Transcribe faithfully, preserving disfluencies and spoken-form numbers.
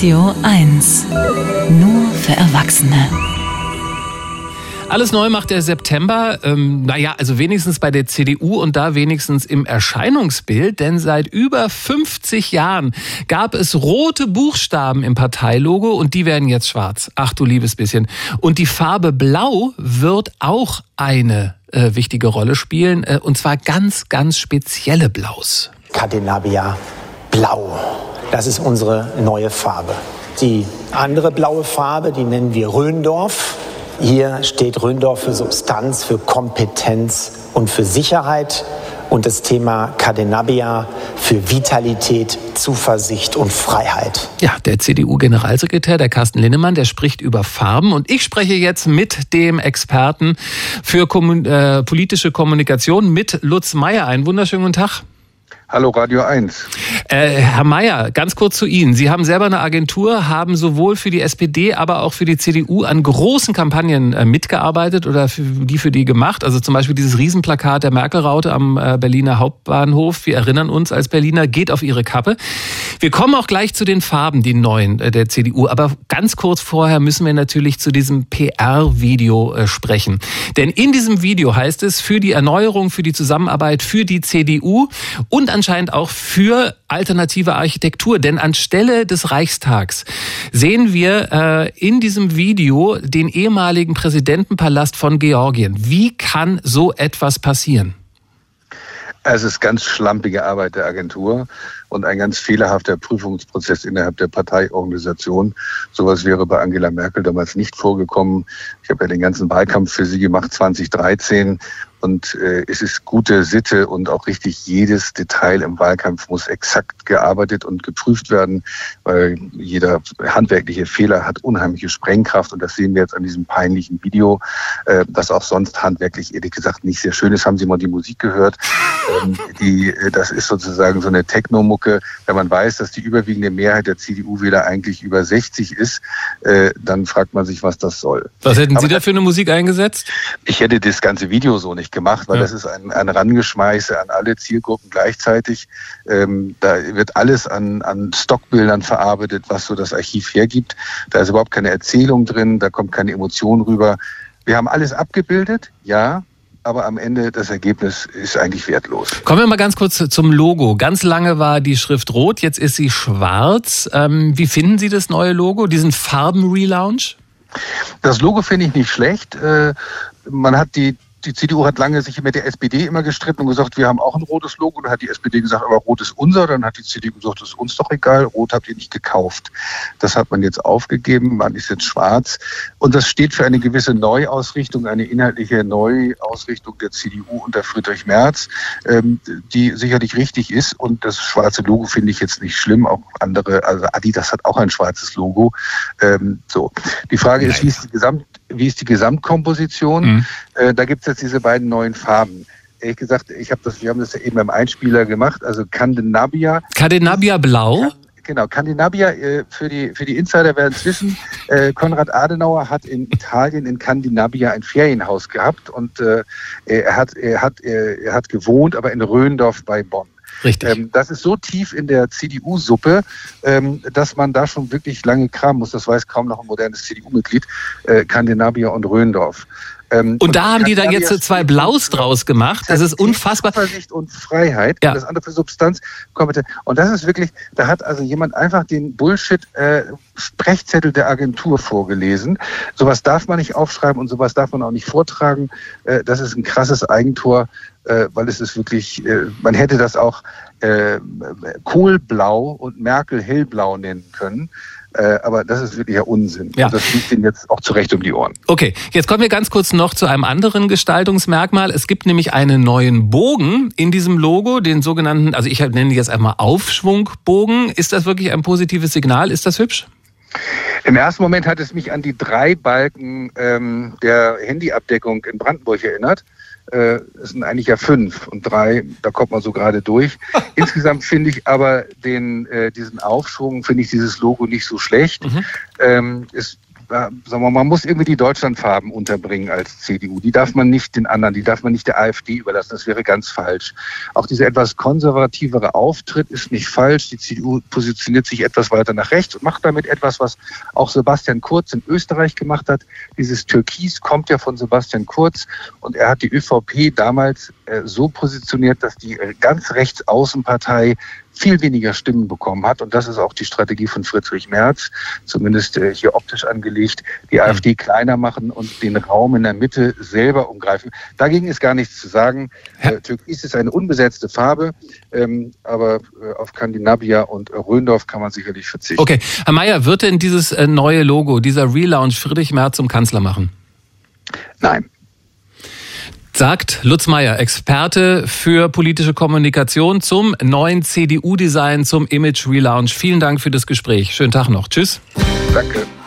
Radio eins. Nur für Erwachsene. Alles neu macht der September, ähm, naja, also wenigstens bei der C D U und da wenigstens im Erscheinungsbild, denn seit über fünfzig Jahren gab es rote Buchstaben im Parteilogo und die werden jetzt schwarz. Ach du liebes bisschen. Und die Farbe Blau wird auch eine äh, wichtige Rolle spielen, äh, und zwar ganz, ganz spezielle Blaus. Cadenabia Blau, das ist unsere neue Farbe. Die andere blaue Farbe, die nennen wir Rhöndorf. Hier steht Rhöndorf für Substanz, für Kompetenz und für Sicherheit. Und das Thema Cadenabia für Vitalität, Zuversicht und Freiheit. Ja, der C D U-Generalsekretär, der Carsten Linnemann, der spricht über Farben. Und ich spreche jetzt mit dem Experten für Kommun- äh, politische Kommunikation, mit Lutz Meyer. Einen wunderschönen guten Tag. Hallo Radio eins. Äh, Herr Meyer, ganz kurz zu Ihnen. Sie haben selber eine Agentur, haben sowohl für die S P D, aber auch für die C D U an großen Kampagnen äh, mitgearbeitet oder für die für die gemacht. Also zum Beispiel dieses Riesenplakat der Merkel-Raute am äh, Berliner Hauptbahnhof. Wir erinnern uns als Berliner, geht auf Ihre Kappe. Wir kommen auch gleich zu den Farben, die neuen äh, der C D U. Aber ganz kurz vorher müssen wir natürlich zu diesem P R-Video äh, sprechen. Denn in diesem Video heißt es, für die Erneuerung, für die Zusammenarbeit, für die C D U und an anscheinend auch für alternative Architektur. Denn anstelle des Reichstags sehen wir äh, in diesem Video den ehemaligen Präsidentenpalast von Georgien. Wie kann so etwas passieren? Es ist ganz schlampige Arbeit der Agentur und ein ganz fehlerhafter Prüfungsprozess innerhalb der Parteiorganisation. Sowas wäre bei Angela Merkel damals nicht vorgekommen. Ich habe ja den ganzen Wahlkampf für sie gemacht, zwanzig dreizehn. Und äh, es ist gute Sitte und auch richtig jedes Detail im Wahlkampf muss exakt gearbeitet und geprüft werden, weil jeder handwerkliche Fehler hat unheimliche Sprengkraft. Und das sehen wir jetzt an diesem peinlichen Video, äh, das auch sonst handwerklich ehrlich gesagt nicht sehr schön ist. Haben Sie mal die Musik gehört? Ähm, die, das ist sozusagen so eine Techno-Mucke. Wenn man weiß, dass die überwiegende Mehrheit der C D U-Wähler eigentlich über sechzig ist, äh, dann fragt man sich, was das soll. Was hätten Sie da für eine Musik eingesetzt? Ich hätte das ganze Video so nicht gemacht, weil ja. das ist ein, ein Rangeschmeiße an alle Zielgruppen gleichzeitig. Ähm, da wird alles an, an Stockbildern verarbeitet, was so das Archiv hergibt. Da ist überhaupt keine Erzählung drin, da kommt keine Emotion rüber. Wir haben alles abgebildet, ja, aber am Ende das Ergebnis ist eigentlich wertlos. Kommen wir mal ganz kurz zum Logo. Ganz lange war die Schrift rot, jetzt ist sie schwarz. Ähm, wie finden Sie das neue Logo, diesen Farben-Relaunch? Das Logo finde ich nicht schlecht. Äh, man hat die Die C D U hat lange sich mit der S P D immer gestritten und gesagt, wir haben auch ein rotes Logo. Dann hat die S P D gesagt, aber rot ist unser. Dann hat die C D U gesagt, das ist uns doch egal, rot habt ihr nicht gekauft. Das hat man jetzt aufgegeben, man ist jetzt schwarz. Und das steht für eine gewisse Neuausrichtung, eine inhaltliche Neuausrichtung der C D U unter Friedrich Merz, die sicherlich richtig ist. Und das schwarze Logo finde ich jetzt nicht schlimm. Auch andere, also Adidas hat auch ein schwarzes Logo. So. Die Frage ist, wie ist die Gesamt Wie ist die Gesamtkomposition? Mhm. Äh, da gibt es jetzt diese beiden neuen Farben. Ehrlich gesagt, ich habe das, wir haben das ja eben beim Einspieler gemacht. Also Cadenabia. Cadenabia Blau. Genau, Cadenabia, äh, für die für die Insider werden es wissen. Äh, Konrad Adenauer hat in Italien in Cadenabia ein Ferienhaus gehabt und äh, er hat er hat er, er hat gewohnt, aber in Rhöndorf bei Bonn. Richtig. Ähm, das ist so tief in der C D U-Suppe, ähm, dass man da schon wirklich lange kramen muss. Das weiß kaum noch ein modernes C D U-Mitglied, äh, Cadenabia und Rhöndorf. Ähm, und, und da haben die dann jetzt so zwei Blaus draus gemacht. Das ist unfassbar. Zuversicht und Freiheit. Ja. Und das andere für Substanz. Und das ist wirklich, da hat also jemand einfach den Bullshit-Sprechzettel äh, der Agentur vorgelesen. Sowas darf man nicht aufschreiben und sowas darf man auch nicht vortragen. Äh, das ist ein krasses Eigentor, äh, weil es ist wirklich, äh, man hätte das auch äh, Kohlblau und Merkel hellblau nennen können. Äh, aber das ist wirklicher Unsinn. Ja. Und das fliegt Ihnen jetzt auch zurecht um die Ohren. Okay, jetzt kommen wir ganz kurz noch zu einem anderen Gestaltungsmerkmal. Es gibt nämlich einen neuen Bogen in diesem Logo, den sogenannten, also ich nenne jetzt einmal Aufschwungbogen. Ist das wirklich ein positives Signal? Ist das hübsch? Im ersten Moment hat es mich an die drei Balken ähm, der Handyabdeckung in Brandenburg erinnert. Äh, es sind eigentlich ja fünf und drei, da kommt man so gerade durch. Insgesamt finde ich aber den, äh, diesen Aufschwung, finde ich dieses Logo nicht so schlecht. Mhm. Ähm, es sagen wir mal, man muss irgendwie die Deutschlandfarben unterbringen als C D U. Die darf man nicht den anderen, die darf man nicht der AfD überlassen. Das wäre ganz falsch. Auch dieser etwas konservativere Auftritt ist nicht falsch. Die C D U positioniert sich etwas weiter nach rechts und macht damit etwas, was auch Sebastian Kurz in Österreich gemacht hat. Dieses Türkis kommt ja von Sebastian Kurz und er hat die ÖVP damals äh, so positioniert, dass die äh, ganz Rechtsaußenpartei viel weniger Stimmen bekommen hat. Und das ist auch die Strategie von Friedrich Merz, zumindest äh, hier optisch angelegt, die mhm. AfD kleiner machen und den Raum in der Mitte selber umgreifen. Dagegen ist gar nichts zu sagen. Äh, Türkis ist eine unbesetzte Farbe, ähm, aber äh, auf Skandinavia und äh, Röndorf kann man sicherlich verzichten. Okay, Herr Mayer, wird denn dieses äh, neue Logo, dieser Relaunch Friedrich Merz zum Kanzler machen? Nein. Sagt Lutz Meyer, Experte für politische Kommunikation zum neuen C D U-Design, zum Image-Relaunch. Vielen Dank für das Gespräch. Schönen Tag noch. Tschüss. Danke.